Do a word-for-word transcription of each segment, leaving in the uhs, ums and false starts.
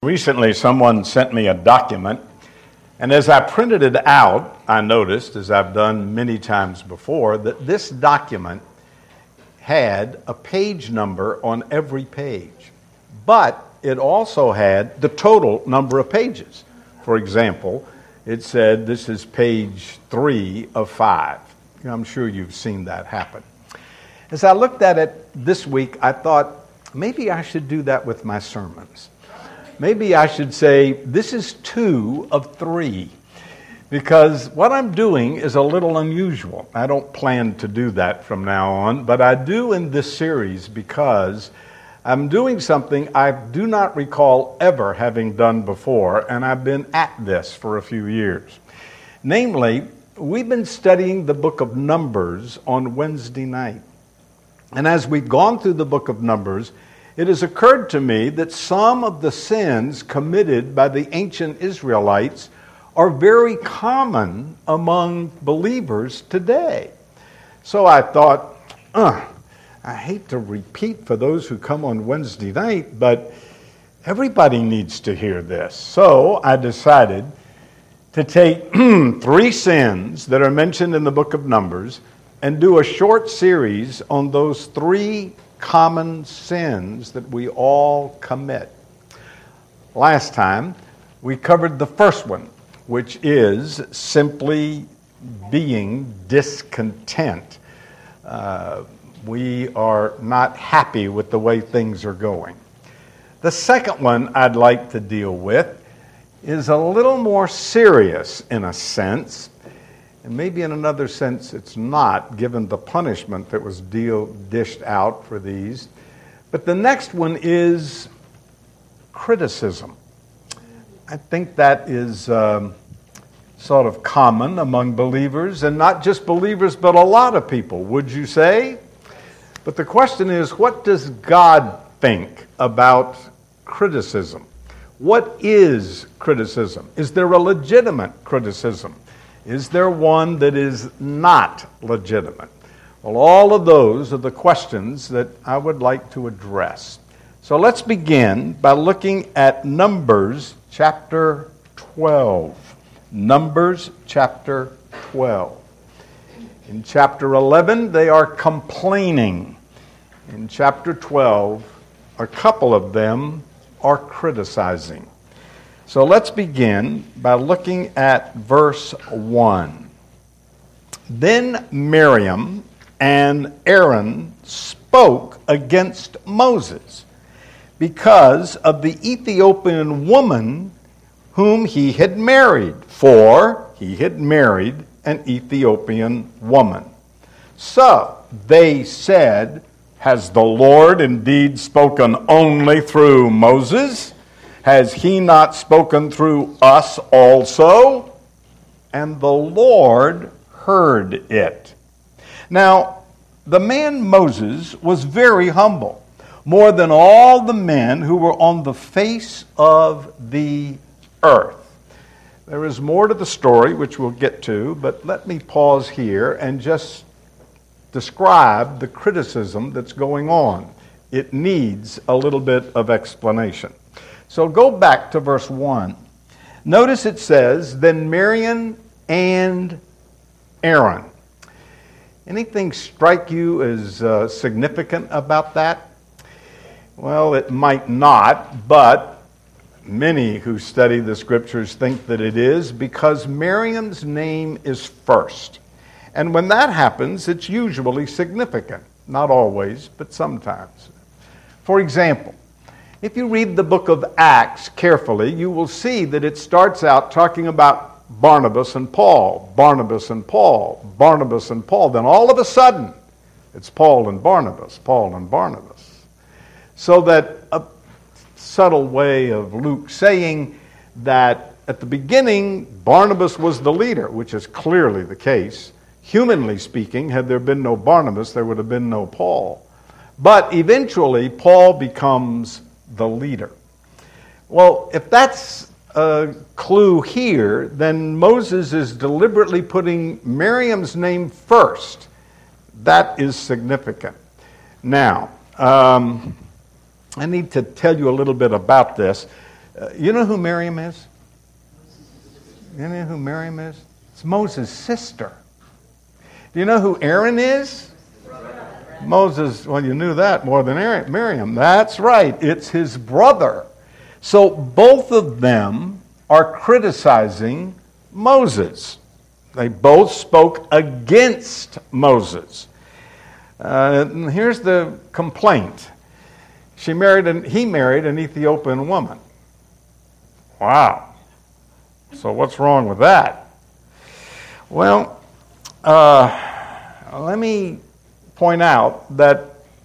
Recently, someone sent me a document, and as I printed it out, I noticed, as I've done many times before, that this document had a page number on every page, but it also had the total number of pages. For example, it said this is page three of five. I'm sure you've seen that happen. As I looked at it this week, I thought, maybe I should do that with my sermons. Maybe I should say, this is two of three, because what I'm doing is a little unusual. I don't plan to do that from now on, but I do in this series because I'm doing something I do not recall ever having done before, and I've been at this for a few years. Namely, we've been studying the book of Numbers on Wednesday night. And as we've gone through the book of Numbers, it has occurred to me that some of the sins committed by the ancient Israelites are very common among believers today. So I thought, uh, I hate to repeat for those who come on Wednesday night, but everybody needs to hear this. So I decided to take three sins that are mentioned in the book of Numbers and do a short series on those three common sins that we all commit. Last time, we covered the first one, which is simply being discontent. Uh, we are not happy with the way things are going. The second one I'd like to deal with is a little more serious in a sense, and maybe in another sense it's not, given the punishment that was deal, dished out for these. But the next one is criticism. I think that is um, sort of common among believers, and not just believers, but a lot of people, would you say? But the question is, what does God think about criticism? What is criticism? Is there a legitimate criticism? Is there one that is not legitimate? Well, all of those are the questions that I would like to address. So let's begin by looking at Numbers chapter twelve. Numbers chapter twelve. In chapter eleven, they are complaining. In chapter twelve, a couple of them are criticizing. So let's begin by looking at verse one. Then Miriam and Aaron spoke against Moses because of the Ethiopian woman whom he had married, for he had married an Ethiopian woman. So they said, "Has the Lord indeed spoken only through Moses? Has he not spoken through us also?" And the Lord heard it. Now, the man Moses was very humble, more than all the men who were on the face of the earth. There is more to the story, which we'll get to, but let me pause here and just describe the criticism that's going on. It needs a little bit of explanation. So go back to verse one. Notice it says, then Miriam and Aaron. Anything strike you as uh, significant about that? Well, it might not, but many who study the scriptures think that it is, because Miriam's name is first. And when that happens, it's usually significant. Not always, but sometimes. For example, if you read the book of Acts carefully, you will see that it starts out talking about Barnabas and Paul, Barnabas and Paul, Barnabas and Paul. Then all of a sudden, it's Paul and Barnabas, Paul and Barnabas. So that a subtle way of Luke saying that at the beginning, Barnabas was the leader, which is clearly the case. Humanly speaking, had there been no Barnabas, there would have been no Paul. But eventually, Paul becomes the leader. Well, if that's a clue here, then Moses is deliberately putting Miriam's name first. That is significant. Now, um, I need to tell you a little bit about this. Uh, you know who Miriam is? You know who Miriam is? It's Moses' sister. Do you know who Aaron is? Moses, well, you knew that more than Aaron, Miriam. That's right. It's his brother. So both of them are criticizing Moses. They both spoke against Moses. Uh, and here's the complaint. She married an, he married an Ethiopian woman. Wow. So what's wrong with that? Well, uh, let me point out that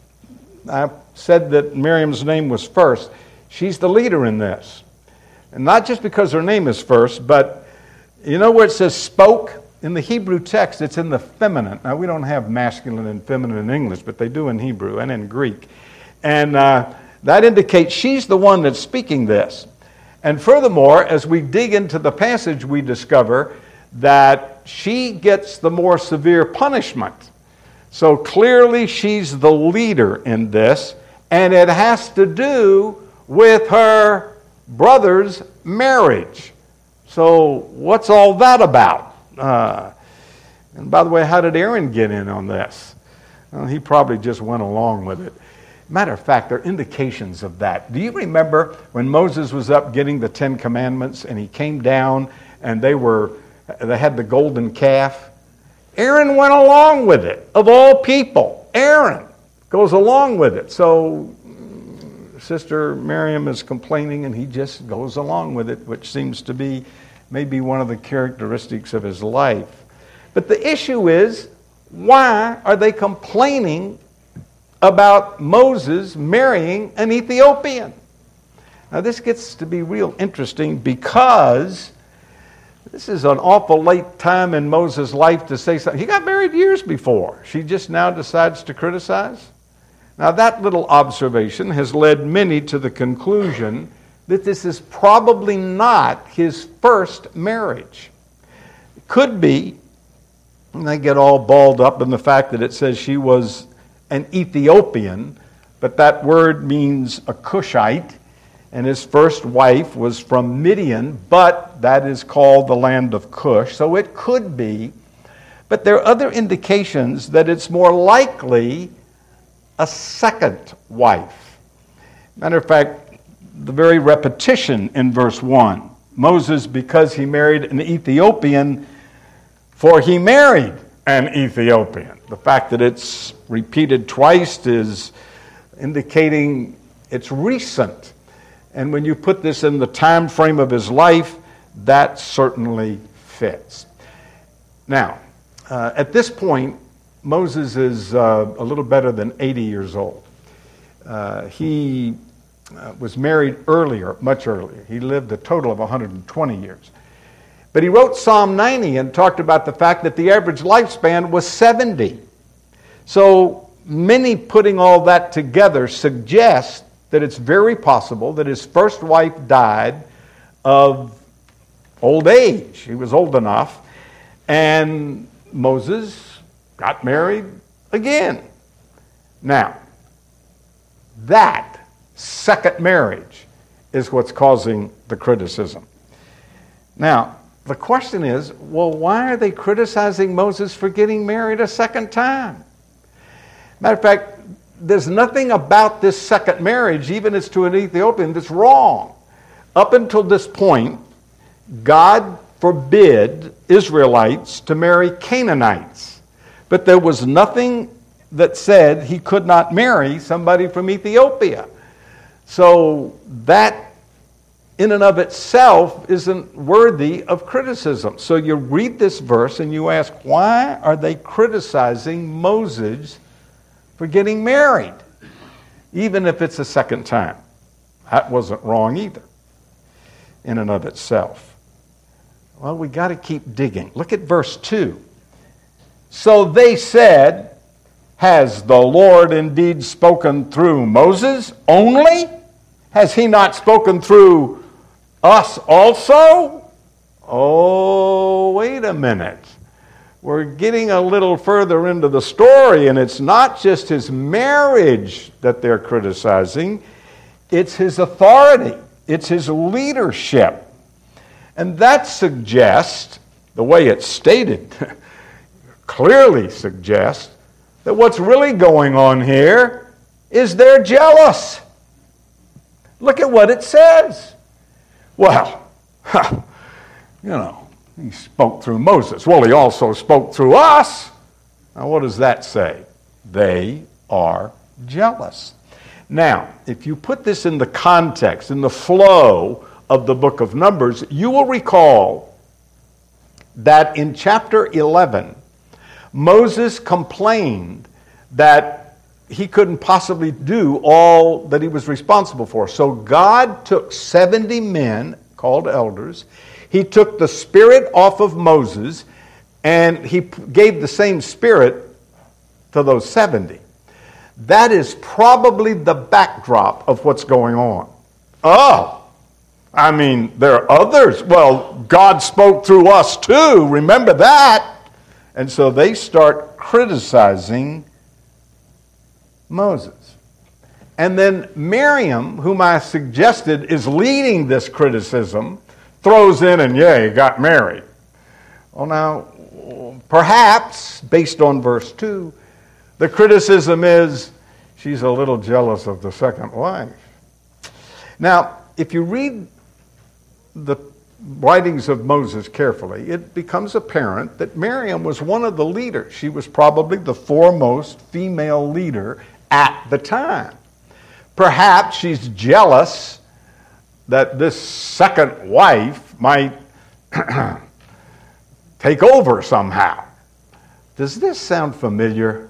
I said that Miriam's name was first. She's the leader in this. And not just because her name is first, but you know where it says spoke? In the Hebrew text, it's in the feminine. Now, we don't have masculine and feminine in English, but they do in Hebrew and in Greek. And uh, that indicates she's the one that's speaking this. And furthermore, as we dig into the passage, we discover that she gets the more severe punishment. So clearly she's the leader in this, and it has to do with her brother's marriage. So what's all that about? Uh, and by the way, how did Aaron get in on this? Well, he probably just went along with it. Matter of fact, there are indications of that. Do you remember when Moses was up getting the Ten Commandments and he came down and they were they had the golden calf? Aaron went along with it. Of all people, Aaron goes along with it. So Sister Miriam is complaining and he just goes along with it, which seems to be maybe one of the characteristics of his life. But the issue is, why are they complaining about Moses marrying an Ethiopian? Now this gets to be real interesting because this is an awful late time in Moses' life to say something. He got married years before. She just now decides to criticize. Now that little observation has led many to the conclusion that this is probably not his first marriage. It could be, and they get all balled up in the fact that it says she was an Ethiopian, but that word means a Cushite, and his first wife was from Midian, but that is called the land of Cush, so it could be. But there are other indications that it's more likely a second wife. Matter of fact, the very repetition in verse one. Moses, because he married an Ethiopian, for he married an Ethiopian. The fact that it's repeated twice is indicating it's recent. And when you put this in the time frame of his life, that certainly fits. Now, uh, at this point, Moses is uh, a little better than eighty years old. Uh, he uh, was married earlier, much earlier. He lived a total of one hundred twenty years. But he wrote Psalm ninety and talked about the fact that the average lifespan was seventy. So many putting all that together suggest that it's very possible that his first wife died of old age. He was old enough. And Moses got married again. Now, that second marriage is what's causing the criticism. Now, the question is, well, why are they criticizing Moses for getting married a second time? Matter of fact, there's nothing about this second marriage, even if it's to an Ethiopian, that's wrong. Up until this point, God forbid Israelites to marry Canaanites. But there was nothing that said he could not marry somebody from Ethiopia. So that in and of itself isn't worthy of criticism. So you read this verse and you ask, why are they criticizing Moses for getting married, even if it's a second time? That wasn't wrong either, in and of itself. Well, we got to keep digging. Look at verse two. So they said, has the Lord indeed spoken through Moses only? Has he not spoken through us also? Oh, wait a minute. We're getting a little further into the story, and it's not just his marriage that they're criticizing, it's his authority. It's his leadership. And that suggests, the way it's stated, clearly suggests that what's really going on here is they're jealous. Look at what it says. Well, you know, he spoke through Moses. Well, he also spoke through us. Now, what does that say? They are jealous. Now, if you put this in the context, in the flow of the book of Numbers, you will recall that in chapter eleven, Moses complained that he couldn't possibly do all that he was responsible for. So God took seventy men, called elders. He took the spirit off of Moses, and he gave the same spirit to those seventy. That is probably the backdrop of what's going on. Oh, I mean, there are others. Well, God spoke through us too. Remember that. And so they start criticizing Moses. And then Miriam, whom I suggested is leading this criticism, throws in and, yeah, he got married. Well, now, perhaps, based on verse two, the criticism is she's a little jealous of the second wife. Now, if you read the writings of Moses carefully, it becomes apparent that Miriam was one of the leaders. She was probably the foremost female leader at the time. Perhaps she's jealous that this second wife might take over somehow. Does this sound familiar?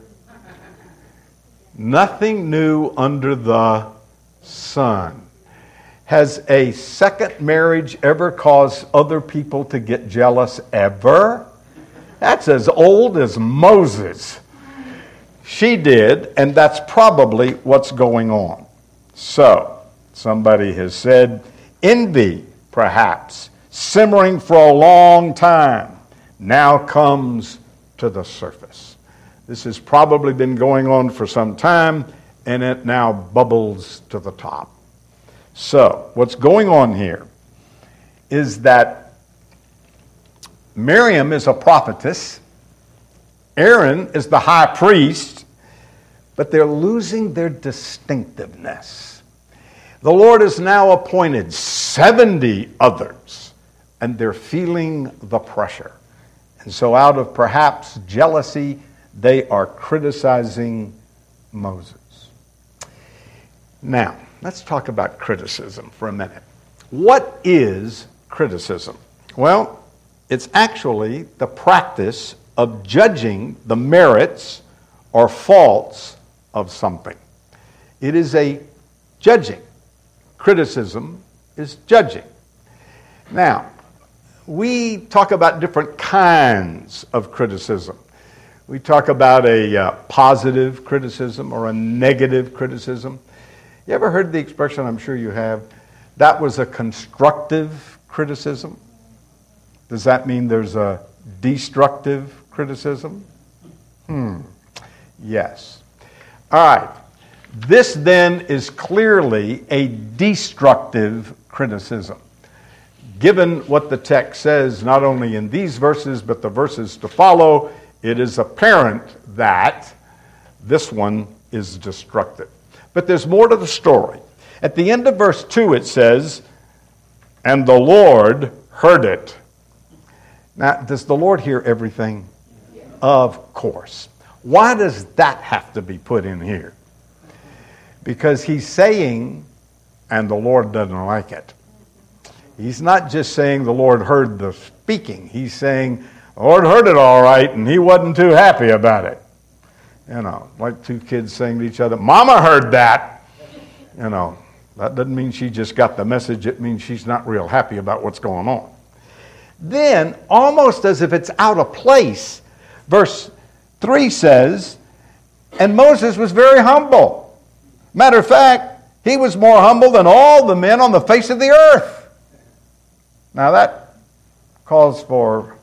Nothing new under the sun. Has a second marriage ever caused other people to get jealous ever? That's as old as Moses. She did, and that's probably what's going on. So, somebody has said, envy, perhaps, simmering for a long time, now comes to the surface. This has probably been going on for some time, and it now bubbles to the top. So, what's going on here is that Miriam is a prophetess, Aaron is the high priest, but they're losing their distinctiveness. The Lord has now appointed seventy others, and they're feeling the pressure. And so out of perhaps jealousy, they are criticizing Moses. Now, let's talk about criticism for a minute. What is criticism? Well, it's actually the practice of judging the merits or faults of something. It is a judging. Criticism is judging. Now, we talk about different kinds of criticism. We talk about a uh, positive criticism or a negative criticism. You ever heard the expression, I'm sure you have, that was a constructive criticism? Does that mean there's a destructive criticism? Hmm. Yes. All right. This then is clearly a destructive criticism. Given what the text says, not only in these verses, but the verses to follow, it is apparent that this one is destructive. But there's more to the story. At the end of verse two it says, and the Lord heard it. Now, does the Lord hear everything? Yeah. Of course. Why does that have to be put in here? Because he's saying, and the Lord doesn't like it. He's not just saying the Lord heard the speaking. He's saying the Lord heard it all right, and he wasn't too happy about it. You know, like two kids saying to each other, Mama heard that. You know, that doesn't mean she just got the message. It means she's not real happy about what's going on. Then, almost as if it's out of place, verse three says, and Moses was very humble. Matter of fact, he was more humble than all the men on the face of the earth. Now that calls for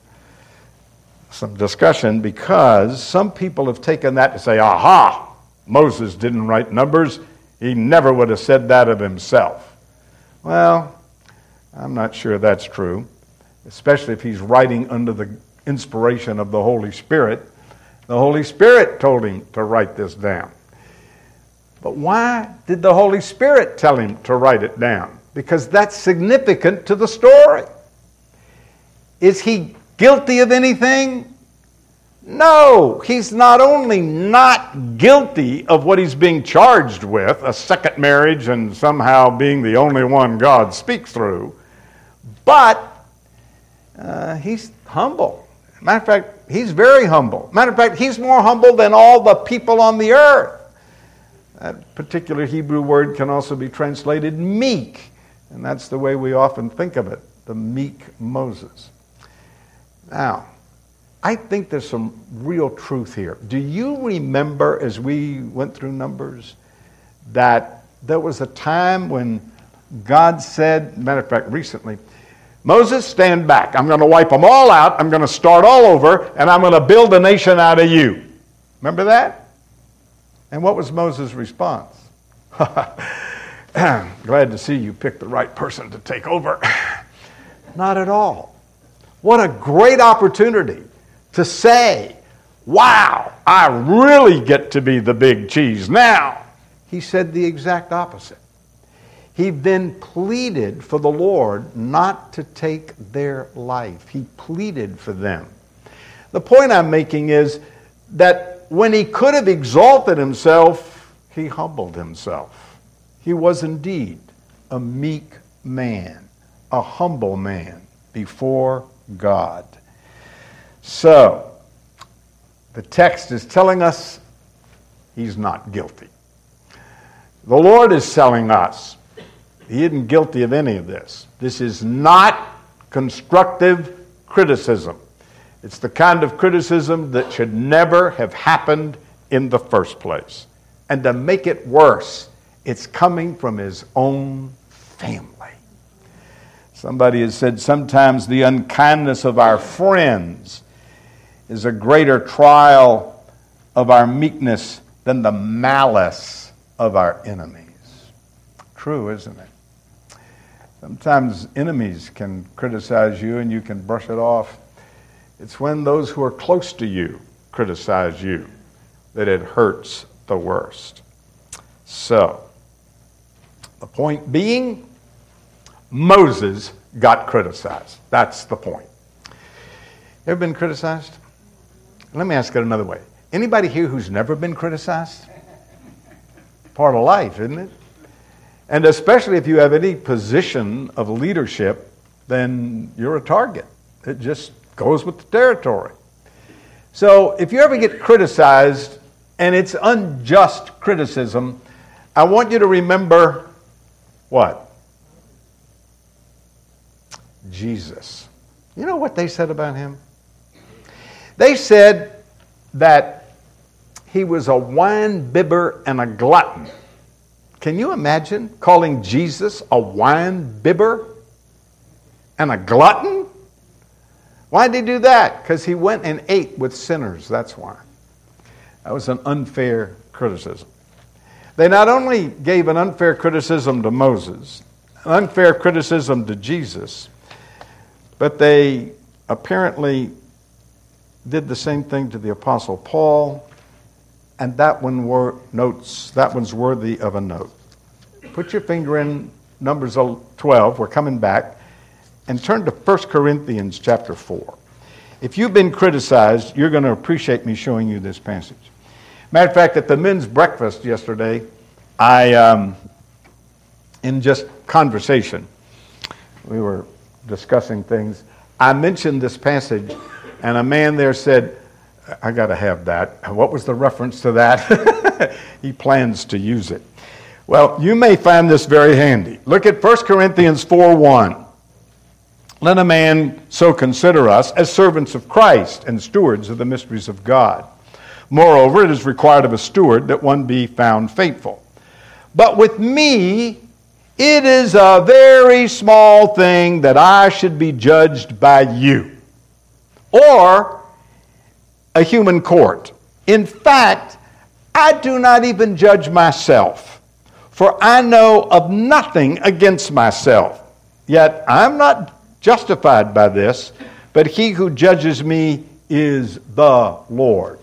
some discussion, because some people have taken that to say, aha, Moses didn't write Numbers. He never would have said that of himself. Well, I'm not sure that's true, especially if he's writing under the inspiration of the Holy Spirit. The Holy Spirit told him to write this down. But why did the Holy Spirit tell him to write it down? Because that's significant to the story. Is he guilty of anything? No, he's not only not guilty of what he's being charged with, a second marriage and somehow being the only one God speaks through, but uh, he's humble. Matter of fact, he's very humble. Matter of fact, he's more humble than all the people on the earth. That particular Hebrew word can also be translated meek, and that's the way we often think of it, the meek Moses. Now, I think there's some real truth here. Do you remember, as we went through Numbers, that there was a time when God said, matter of fact, recently, Moses, stand back. I'm going to wipe them all out. I'm going to start all over, and I'm going to build a nation out of you. Remember that? And what was Moses' response? Glad to see you picked the right person to take over. Not at all. What a great opportunity to say, wow, I really get to be the big cheese now. He said the exact opposite. He then pleaded for the Lord not to take their life. He pleaded for them. The point I'm making is that when he could have exalted himself, he humbled himself. He was indeed a meek man, a humble man before God. So, the text is telling us he's not guilty. The Lord is telling us he isn't guilty of any of this. This is not constructive criticism. It's the kind of criticism that should never have happened in the first place. And to make it worse, it's coming from his own family. Somebody has said sometimes the unkindness of our friends is a greater trial of our meekness than the malice of our enemies. True, isn't it? Sometimes enemies can criticize you and you can brush it off. It's when those who are close to you criticize you that it hurts the worst. So, the point being, Moses got criticized. That's the point. Ever been criticized? Let me ask it another way. Anybody here who's never been criticized? Part of life, isn't it? And especially if you have any position of leadership, then you're a target. It just goes with the territory. So if you ever get criticized, and it's unjust criticism, I want you to remember what? Jesus. You know what they said about him? They said that he was a wine bibber and a glutton. Can you imagine calling Jesus a wine bibber and a glutton? Why did he do that? Because he went and ate with sinners, that's why. That was an unfair criticism. They not only gave an unfair criticism to Moses, an unfair criticism to Jesus, but they apparently did the same thing to the Apostle Paul, and that one were notes. That one's worthy of a note. Put your finger in Numbers twelve. We're coming back, and turn to First Corinthians chapter four. If you've been criticized, you're going to appreciate me showing you this passage. Matter of fact, at the men's breakfast yesterday, I, um, in just conversation, we were discussing things. I mentioned this passage, and a man there said, I got to have that. What was the reference to that? He plans to use it. Well, you may find this very handy. Look at First Corinthians four one. Let a man so consider us as servants of Christ and stewards of the mysteries of God. Moreover, it is required of a steward that one be found faithful. But with me, it is a very small thing that I should be judged by you, or a human court. In fact, I do not even judge myself. For I know of nothing against myself, yet I'm not justified by this, but he who judges me is the Lord.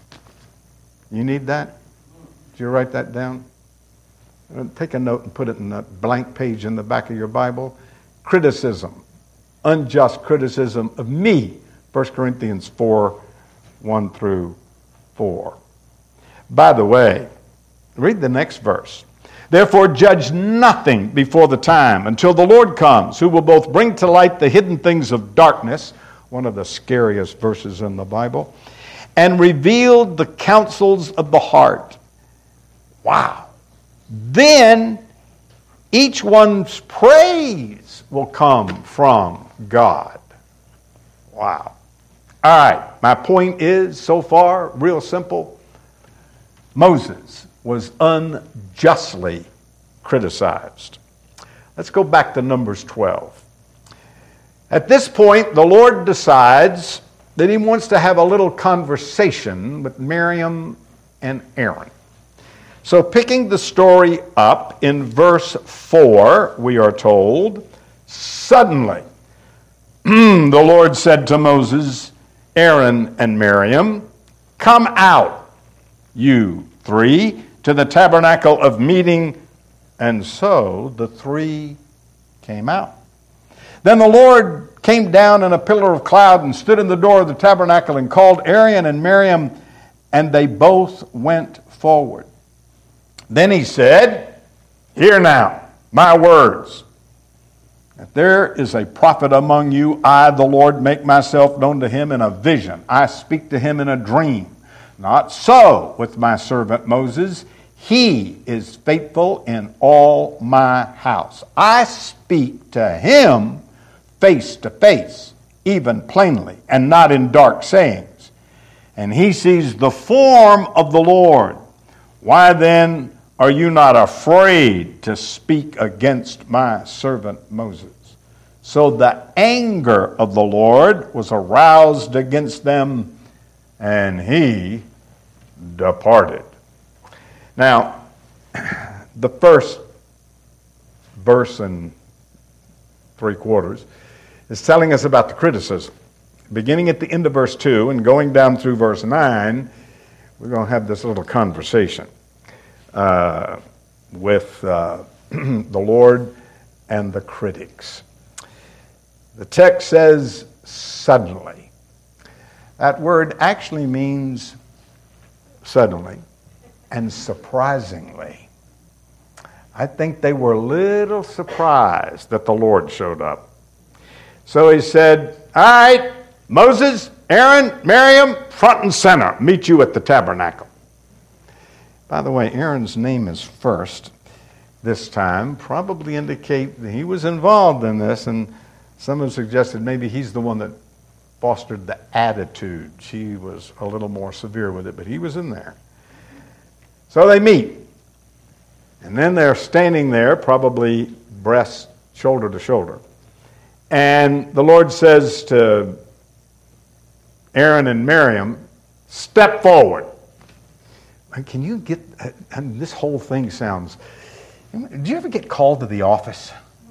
You need that? Did you write that down? Take a note and put it in a blank page in the back of your Bible. Criticism, unjust criticism of me. First Corinthians four, one through four. By the way, read the next verse. Therefore judge nothing before the time until the Lord comes, who will both bring to light the hidden things of darkness, one of the scariest verses in the Bible, and reveal the counsels of the heart. Wow. Then each one's praise will come from God. Wow. All right, my point is, so far, real simple. Moses was unjustly criticized. Let's go back to Numbers twelve. At this point, the Lord decides that he wants to have a little conversation with Miriam and Aaron. So picking the story up in verse four, we are told, suddenly the Lord said to Moses, Aaron, and Miriam, come out, you three, to the tabernacle of meeting. And so the three came out. Then the Lord came down in a pillar of cloud and stood in the door of the tabernacle and called Aaron and Miriam, and they both went forward. Then he said, hear now my words. If there is a prophet among you, I, the Lord, make myself known to him in a vision. I speak to him in a dream. Not so with my servant Moses. He is faithful in all my house. I speak to him face to face, even plainly, and not in dark sayings. And he sees the form of the Lord. Why then are you not afraid to speak against my servant Moses? So the anger of the Lord was aroused against them, and he departed. Now, the first verse and three quarters is telling us about the criticism. Beginning at the end of verse two and going down through verse nine, we're going to have this little conversation uh, with uh, the Lord and the critics. The text says, suddenly. That word actually means suddenly and surprisingly. I think they were a little surprised that the Lord showed up. So he said, all right, Moses, Aaron, Miriam, front and center, meet you at the tabernacle. By the way, Aaron's name is first this time, probably indicate that he was involved in this, and some have suggested maybe he's the one that fostered the attitude. She was a little more severe with it, but he was in there. So they meet. And then they're standing there, probably breast, shoulder to shoulder. And the Lord says to Aaron and Miriam, step forward. Can you get, I mean, this whole thing sounds, did you ever get called to the office?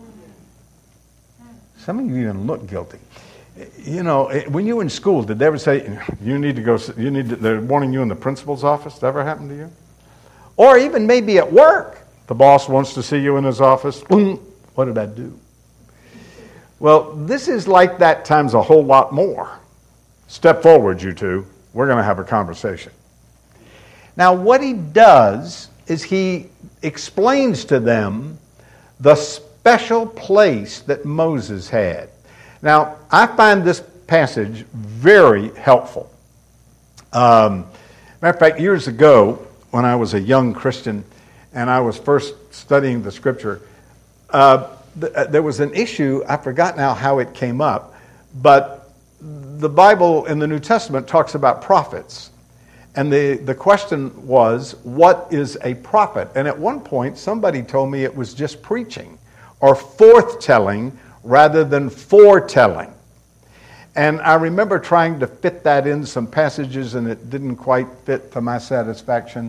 Some of you even look guilty. You know, when you were in school, did they ever say, you need to go, you need to, they're warning you in the principal's office? Did that ever happen to you? Or even maybe at work. The boss wants to see you in his office. What did I do? Well, this is like that times a whole lot more. Step forward, you two. We're going to have a conversation. Now, what he does is he explains to them the special place that Moses had. Now, I find this passage very helpful. Um, matter of fact, years ago, when I was a young Christian and I was first studying the Scripture, uh, th- there was an issue, I forgot now how it came up, but the Bible in the New Testament talks about prophets. And the, the question was, what is a prophet? And at one point, somebody told me it was just preaching or forthtelling rather than foretelling. And I remember trying to fit that in some passages, and it didn't quite fit to my satisfaction.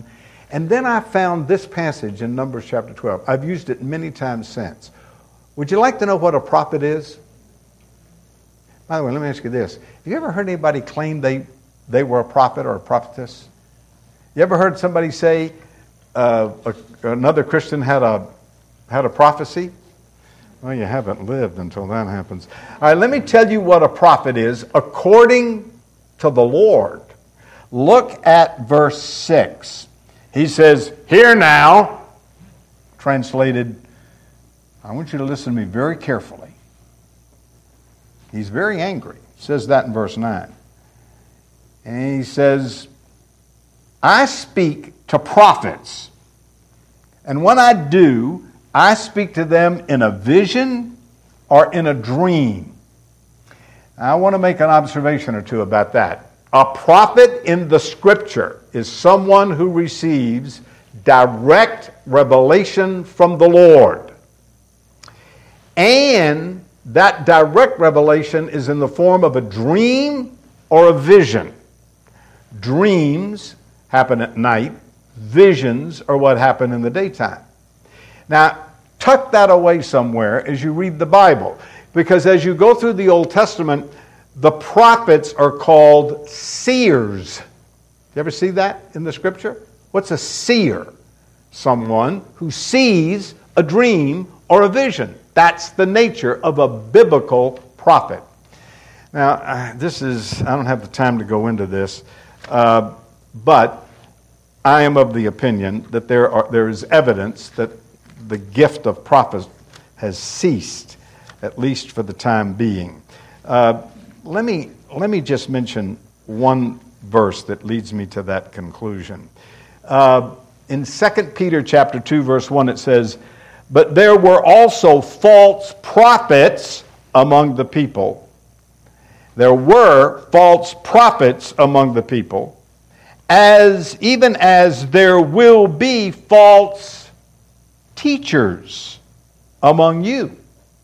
And then I found this passage in Numbers chapter twelve. I've used it many times since. Would you like to know what a prophet is? By the way, let me ask you this. Have you ever heard anybody claim they, they were a prophet or a prophetess? You ever heard somebody say uh, a, another Christian had a had a prophecy? Well, you haven't lived until that happens. All right, let me tell you what a prophet is according to the Lord. Look at verse six. He says, "Hear now," translated, I want you to listen to me very carefully. He's very angry. He says that in verse nine. And he says, "I speak to prophets, and when I do, I speak to them in a vision or in a dream." I want to make an observation or two about that. A prophet in the Scripture is someone who receives direct revelation from the Lord. And that direct revelation is in the form of a dream or a vision. Dreams happen at night. Visions are what happen in the daytime. Now, tuck that away somewhere as you read the Bible. Because as you go through the Old Testament, the prophets are called seers. You ever see that in the Scripture? What's a seer? Someone who sees a dream or a vision. That's the nature of a biblical prophet. Now, uh, this is, I don't have the time to go into this, uh, but I am of the opinion that there are there is evidence that the gift of prophet has ceased, at least for the time being. Uh, let me let me just mention one verse that leads me to that conclusion. Uh, in Second Peter chapter two, verse one, it says, "But there were also false prophets among the people. There were false prophets among the people, as even as there will be false teachers among you."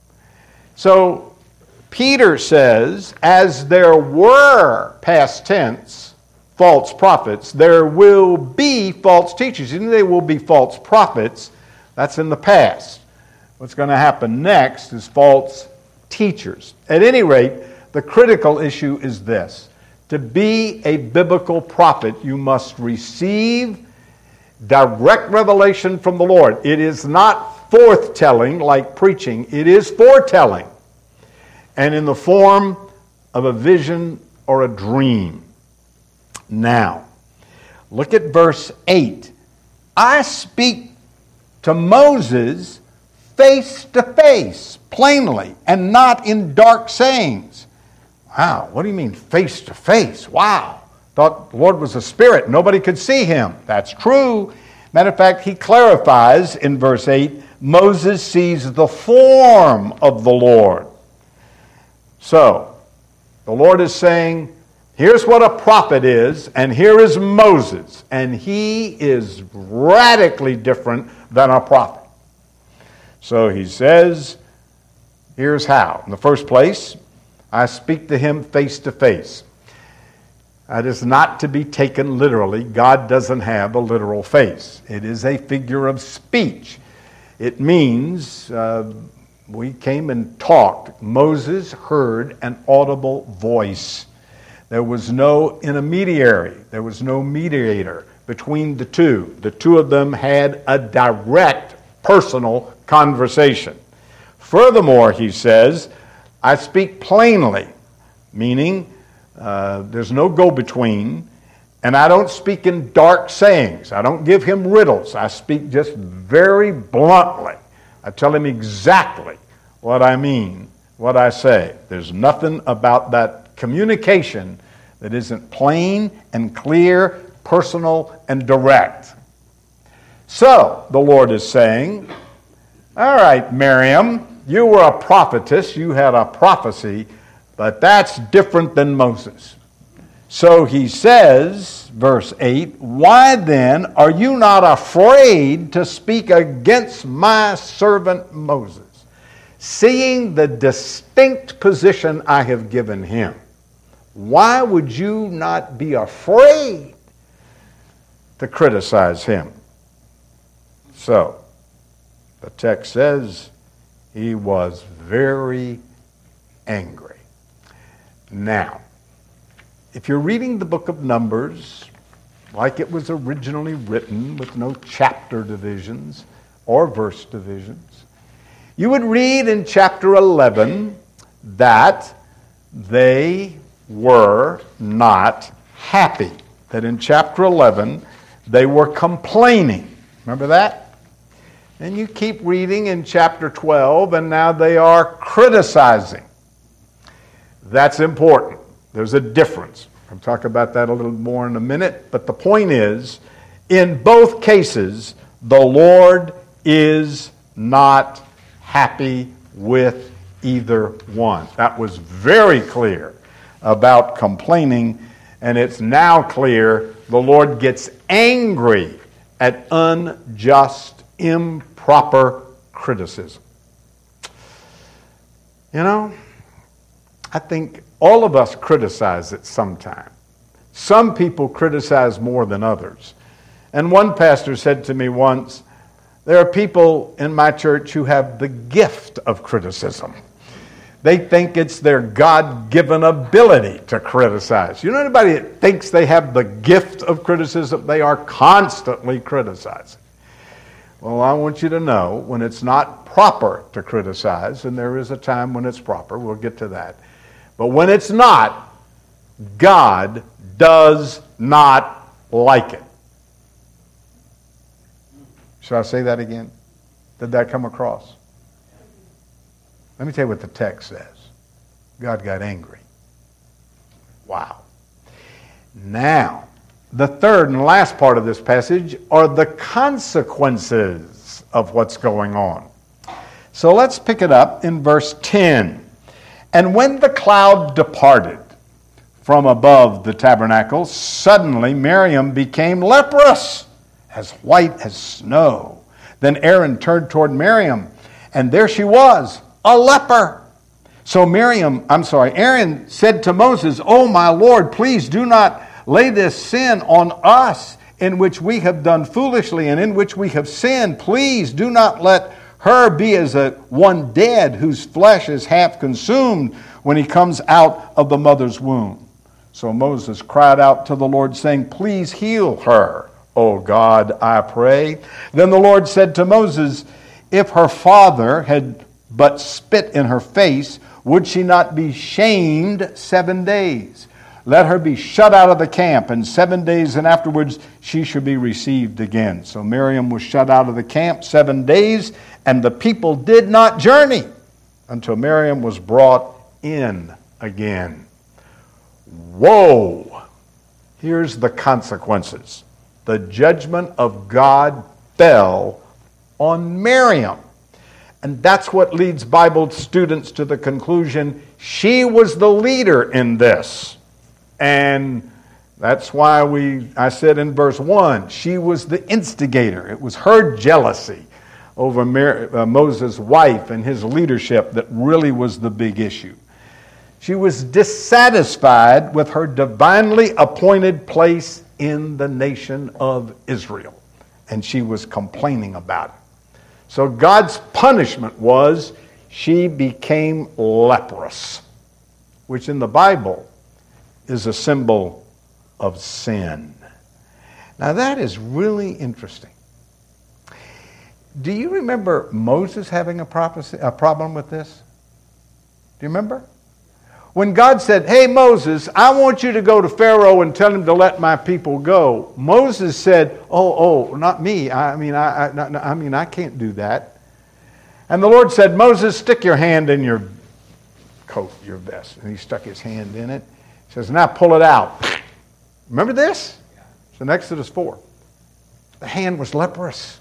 So Peter says, as there were, past tense, false prophets, there will be false teachers. And they will be false prophets. That's in the past. What's going to happen next is false teachers. At any rate, the critical issue is this. To be a biblical prophet, you must receive direct revelation from the Lord. It is not forthtelling like preaching. It is foretelling. And in the form of a vision or a dream. Now, look at verse eight. "I speak to Moses face to face, plainly, and not in dark sayings." Wow, what do you mean face to face? Wow. Thought the Lord was a spirit. Nobody could see him. That's true. Matter of fact, he clarifies in verse eight, Moses sees the form of the Lord. So, the Lord is saying, here's what a prophet is, and here is Moses. And he is radically different than a prophet. So he says, here's how. In the first place, I speak to him face to face. That is not to be taken literally. God doesn't have a literal face. It is a figure of speech. It means uh, we came and talked. Moses heard an audible voice. There was no intermediary. There was no mediator between the two. The two of them had a direct personal conversation. Furthermore, he says, I speak plainly, meaning uh, there's no go-between, and I don't speak in dark sayings. I don't give him riddles. I speak just very bluntly. I tell him exactly what I mean, what I say. There's nothing about that communication that isn't plain and clear, personal and direct. So, the Lord is saying, all right, Miriam, you were a prophetess, you had a prophecy, but that's different than Moses. So he says, verse eight, why then are you not afraid to speak against my servant Moses, seeing the distinct position I have given him? Why would you not be afraid to criticize him. So, the text says he was very angry. Now, if you're reading the book of Numbers, like it was originally written with no chapter divisions or verse divisions, you would read in chapter eleven that they were not happy. That in chapter eleven, they were complaining. Remember that? And you keep reading in chapter twelve, and now they are criticizing. That's important. There's a difference. I'll talk about that a little more in a minute. But the point is, in both cases, the Lord is not happy with either one. That was very clear about complaining, and it's now clear the Lord gets angry at unjust, improper criticism. You know, I think all of us criticize at some time. Some people criticize more than others. And one pastor said to me once, there are people in my church who have the gift of criticism. They think it's their God-given ability to criticize. You know anybody that thinks they have the gift of criticism? They are constantly criticizing. Well, I want you to know when it's not proper to criticize, and there is a time when it's proper, we'll get to that. But when it's not, God does not like it. Should I say that again? Did that come across? Let me tell you what the text says. God got angry. Wow. Now, the third and last part of this passage are the consequences of what's going on. So let's pick it up in verse ten. And when the cloud departed from above the tabernacle, suddenly Miriam became leprous, as white as snow. Then Aaron turned toward Miriam, and there she was, a leper. So Miriam, I'm sorry, Aaron said to Moses, "Oh, my Lord, please do not lay this sin on us, in which we have done foolishly and in which we have sinned. Please do not let her be as a one dead whose flesh is half consumed when he comes out of the mother's womb." So Moses cried out to the Lord, saying, "Please heal her, O God, I pray." Then the Lord said to Moses, "If her father had but spit in her face, would she not be shamed seven days? Let her be shut out of the camp, and seven days and afterwards she should be received again." So Miriam was shut out of the camp seven days, and the people did not journey until Miriam was brought in again. Whoa! Here's the consequences. The judgment of God fell on Miriam. And that's what leads Bible students to the conclusion she was the leader in this. And that's why we I said in verse one, she was the instigator. It was her jealousy over Mar- uh, Moses' wife and his leadership that really was the big issue. She was dissatisfied with her divinely appointed place in the nation of Israel, and she was complaining about it. So God's punishment was she became leprous, which in the Bible is a symbol of sin. Now that is really interesting. Do you remember Moses having a, prophecy, a problem with this? Do you remember? When God said, "Hey Moses, I want you to go to Pharaoh and tell him to let my people go," Moses said, "Oh, oh, not me. I mean, I, I, not, I mean, I can't do that." And the Lord said, "Moses, stick your hand in your coat, your vest." And he stuck his hand in it. He says, "Now pull it out." Remember this? It's in Exodus four. The hand was leprous.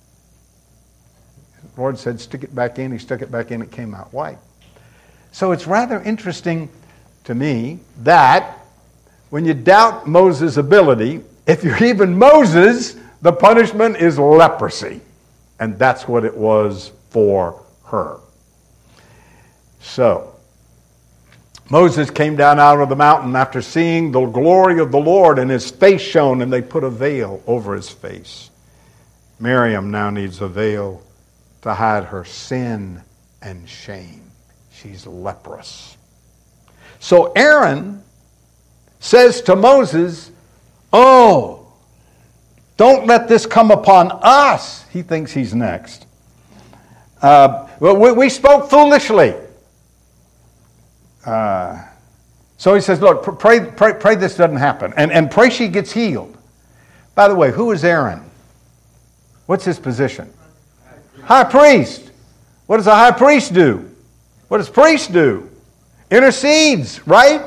The Lord said, "Stick it back in." He stuck it back in. It came out white. So it's rather interesting to me that when you doubt Moses' ability, if you're even Moses, the punishment is leprosy. And that's what it was for her. So, Moses came down out of the mountain after seeing the glory of the Lord, and his face shone, and they put a veil over his face. Miriam now needs a veil to hide her sin and shame. She's leprous. So Aaron says to Moses, oh, don't let this come upon us. He thinks he's next. Uh, well, we, we spoke foolishly. Uh, so he says, look, pray, pray, pray this doesn't happen. And, and pray she gets healed. By the way, who is Aaron? What's his position? High priest. What does a high priest do? What does priest do? Intercedes, right?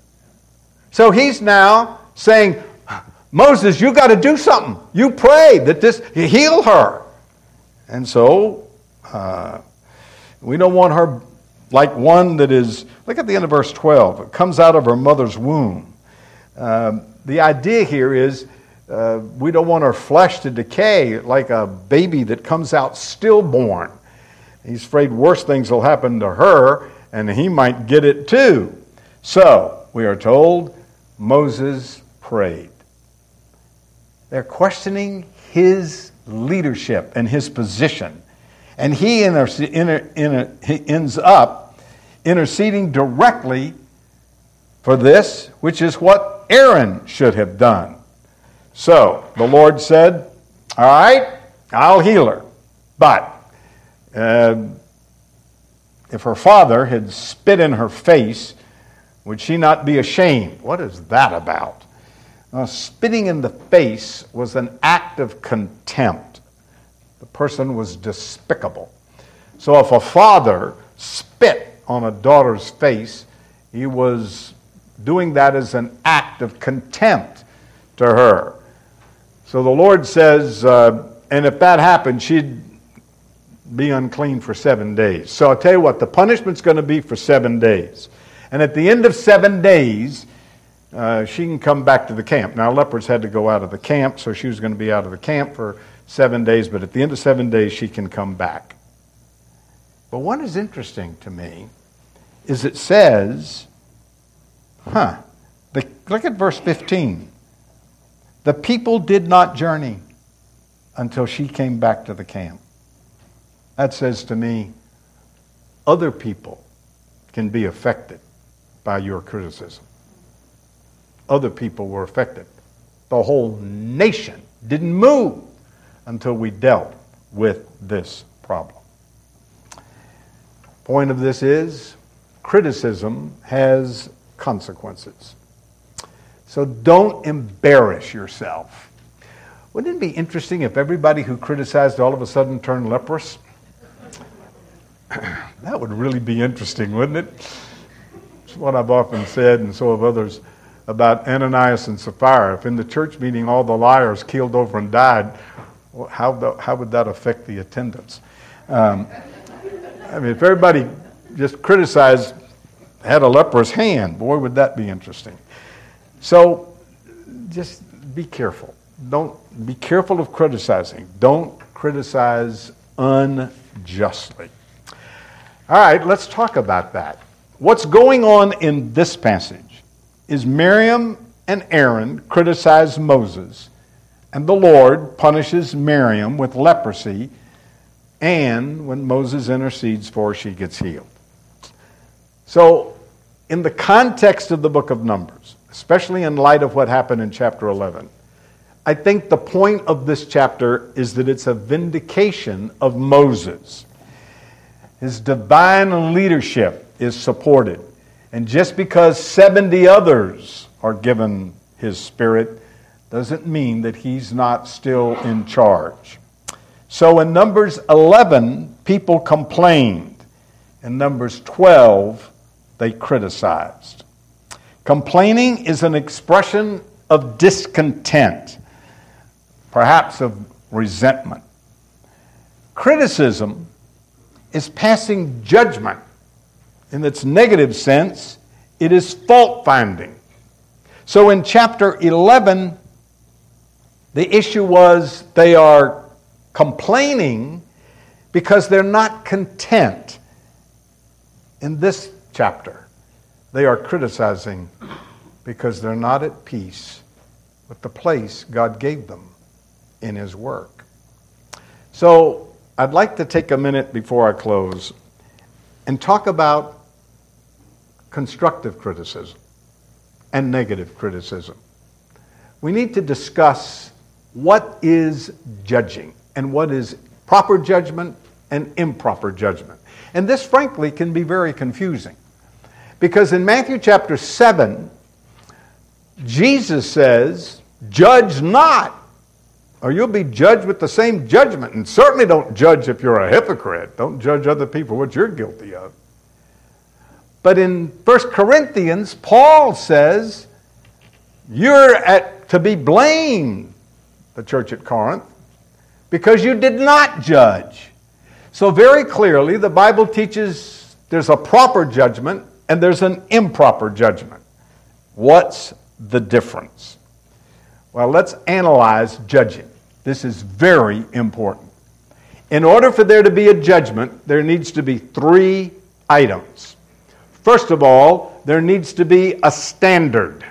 So he's now saying, Moses, you got to do something. You pray that this, you heal her. And so, uh, we don't want her like one that is, look at the end of verse twelve. It comes out of her mother's womb. Um, the idea here is uh, we don't want her flesh to decay like a baby that comes out stillborn. He's afraid worse things will happen to her, and he might get it too. So, we are told, Moses prayed. They're questioning his leadership and his position. And he, inter- inter- inter- he ends up interceding directly for this, which is what Aaron should have done. So, the Lord said, all right, I'll heal her. But uh, if her father had spit in her face, would she not be ashamed? What is that about? Well, spitting in the face was an act of contempt. The person was despicable. So if a father spit on a daughter's face, he was doing that as an act of contempt to her. So the Lord says, uh, and if that happened, she'd be unclean for seven days. So I'll tell you what, the punishment's going to be for seven days. And at the end of seven days, uh, she can come back to the camp. Now, lepers had to go out of the camp, so she was going to be out of the camp for seven days, but at the end of seven days, she can come back. But what is interesting to me is it says, huh, the, look at verse fifteen. The people did not journey until she came back to the camp. That says to me, other people can be affected by your criticism. Other people were affected. The whole nation didn't move until we dealt with this problem. Point of this is, criticism has consequences. So don't embarrass yourself. Wouldn't it be interesting if everybody who criticized all of a sudden turned leprous? That would really be interesting, wouldn't it? It's what I've often said, and so have others, about Ananias and Sapphira. If in the church meeting all the liars keeled over and died, well, how, the, how would that affect the attendance? Um, I mean, if everybody just criticized, had a leprous hand, boy, would that be interesting. So just be careful. Don't be careful of criticizing. Don't criticize unjustly. All right, let's talk about that. What's going on in this passage is Miriam and Aaron criticize Moses, and the Lord punishes Miriam with leprosy, and when Moses intercedes for her, she gets healed. So, in the context of the book of Numbers, especially in light of what happened in chapter eleven, I think the point of this chapter is that it's a vindication of Moses. His divine leadership is supported. And just because seventy others are given his spirit doesn't mean that he's not still in charge. So in Numbers eleven, people complained. In Numbers twelve, they criticized. Complaining is an expression of discontent, perhaps of resentment. Criticism is passing judgment. In its negative sense, it is fault-finding. So in chapter eleven, the issue was they are complaining because they're not content. In this chapter, They are criticizing because they're not at peace with the place God gave them in His work. So I'd like to take a minute before I close and talk about constructive criticism and negative criticism. We need to discuss what is judging and what is proper judgment and improper judgment. And this, frankly, can be very confusing. Because in Matthew chapter seven, Jesus says, judge not, or you'll be judged with the same judgment. And certainly don't judge if you're a hypocrite. Don't judge other people what you're guilty of. But in First Corinthians, Paul says, you're at, to be blamed, the church at Corinth, because you did not judge. So very clearly, the Bible teaches there's a proper judgment and there's an improper judgment. What's the difference? Well, let's analyze judging. This is very important. In order for there to be a judgment, there needs to be three items. First of all, there needs to be a standard.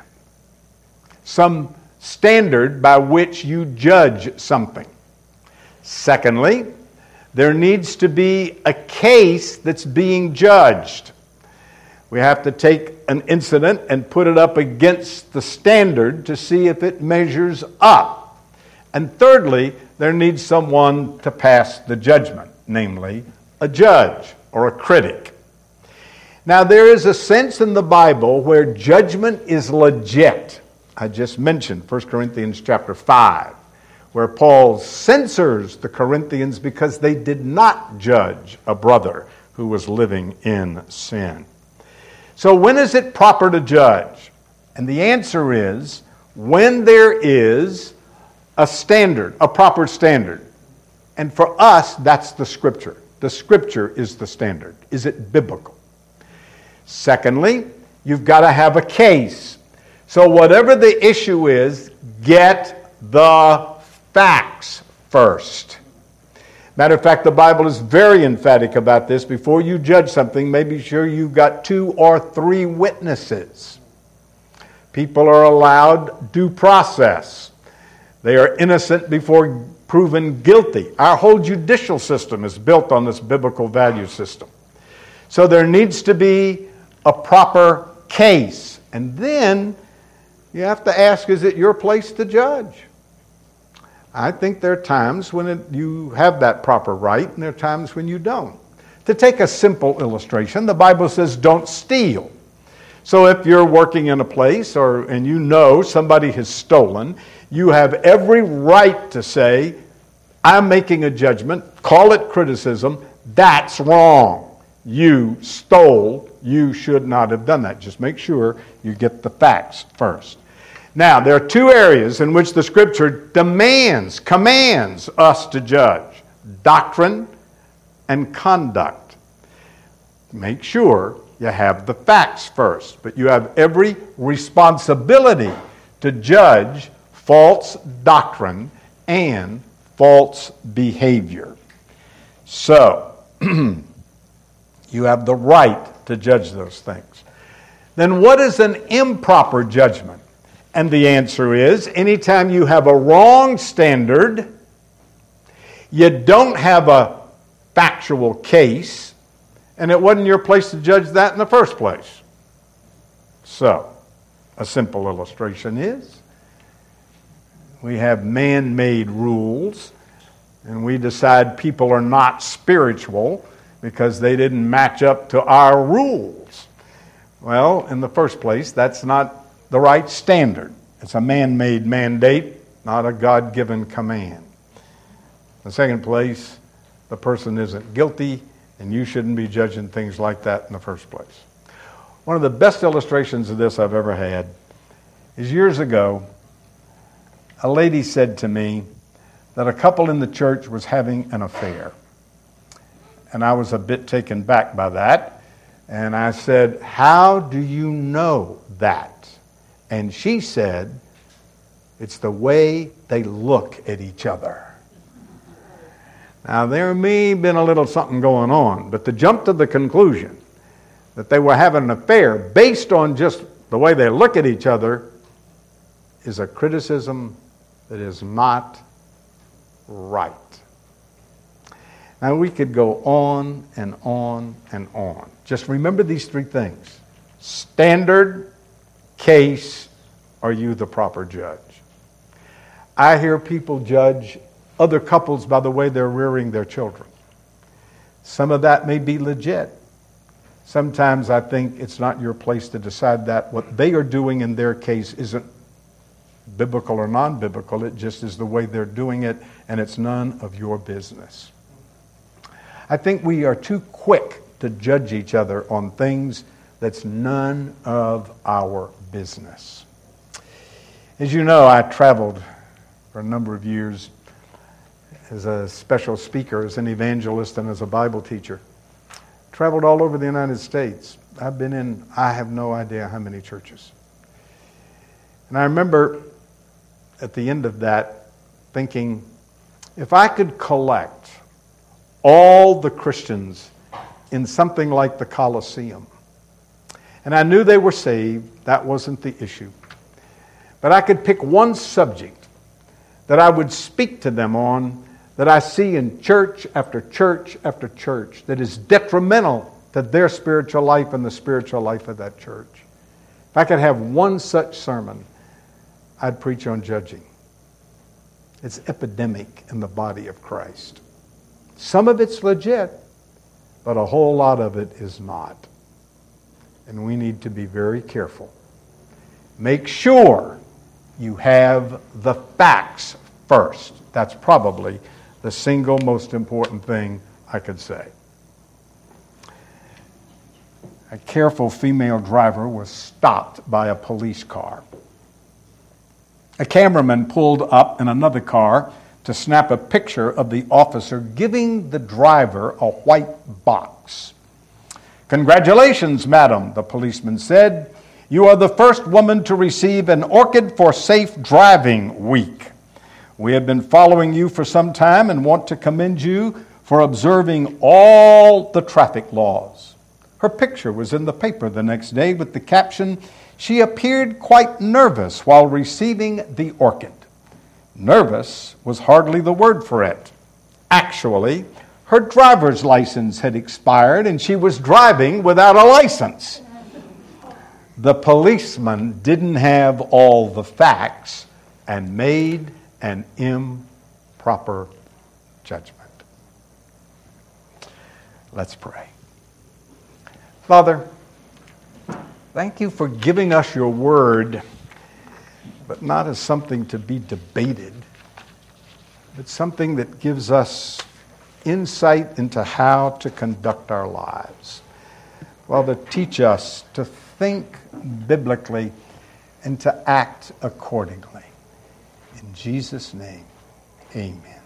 Some standard by which you judge something. Secondly, there needs to be a case that's being judged. We have to take an incident and put it up against the standard to see if it measures up. And thirdly, there needs someone to pass the judgment, namely a judge or a critic. Now, there is a sense in the Bible where judgment is legit. I just mentioned First Corinthians chapter five, where Paul censors the Corinthians because they did not judge a brother who was living in sin. So when is it proper to judge? And the answer is when there is a standard, a proper standard. And for us, that's the Scripture. The Scripture is the standard. Is it biblical? Secondly, you've got to have a case. So whatever the issue is, get the facts first. Matter of fact, the Bible is very emphatic about this. Before you judge something, make sure you've got two or three witnesses. People are allowed due process. They are innocent before proven guilty. Our whole judicial system is built on this biblical value system. So there needs to be a proper case. And then you have to ask, is it your place to judge? I think there are times when it, you have that proper right, and there are times when you don't. To take a simple illustration, the Bible says don't steal. So if you're working in a place or and you know somebody has stolen, you have every right to say, I'm making a judgment, call it criticism, that's wrong. You stole, you should not have done that. Just make sure you get the facts first. Now, there are two areas in which the Scripture demands, commands us to judge. Doctrine and conduct. Make sure you have the facts first, but you have every responsibility to judge false doctrine and false behavior. So, you have the right to judge those things. Then what is an improper judgment? And the answer is, anytime you have a wrong standard, you don't have a factual case, and it wasn't your place to judge that in the first place. So, a simple illustration is, we have man-made rules, and we decide people are not spiritual because they didn't match up to our rules. Well, in the first place, that's not the right standard. It's a man-made mandate, not a God-given command. In the second place, the person isn't guilty, and you shouldn't be judging things like that in the first place. One of the best illustrations of this I've ever had is years ago, a lady said to me that a couple in the church was having an affair. And I was a bit taken back by that. And I said, how do you know that? And she said, it's the way they look at each other. Now, there may have been a little something going on, but to jump to the conclusion that they were having an affair based on just the way they look at each other is a criticism that is not right. Now, we could go on and on and on. Just remember these three things. Standard, case, are you the proper judge? I hear people judge other couples by the way they're rearing their children. Some of that may be legit. Sometimes I think it's not your place to decide that. What they are doing in their case isn't biblical or non-biblical. It just is the way they're doing it, and it's none of your business. I think we are too quick to judge each other on things that's none of our business. As you know, I traveled for a number of years as a special speaker, as an evangelist, and as a Bible teacher. Traveled all over the United States. I've been in, I have no idea how many churches. And I remember at the end of that thinking, if I could collect all the Christians in something like the Colosseum, and I knew they were saved, that wasn't the issue. But I could pick one subject that I would speak to them on that I see in church after church after church that is detrimental to their spiritual life and the spiritual life of that church. If I could have one such sermon, I'd preach on judging. It's epidemic in the body of Christ. Some of it's legit, but a whole lot of it is not. And we need to be very careful. Make sure you have the facts first. That's probably the single most important thing I could say. A careful female driver was stopped by a police car. A cameraman pulled up in another car to snap a picture of the officer giving the driver a white box. "Congratulations, madam," the policeman said. "You are the first woman to receive an Orchid for Safe Driving Week. We have been following you for some time and want to commend you for observing all the traffic laws." Her picture was in the paper the next day with the caption, "She appeared quite nervous while receiving the orchid." Nervous was hardly the word for it. Actually, her driver's license had expired and she was driving without a license. The policeman didn't have all the facts and made an improper judgment. Let's pray. Father, thank you for giving us your word, but not as something to be debated, but something that gives us insight into how to conduct our lives. Father, teach us to think biblically and to act accordingly. In Jesus' name, amen.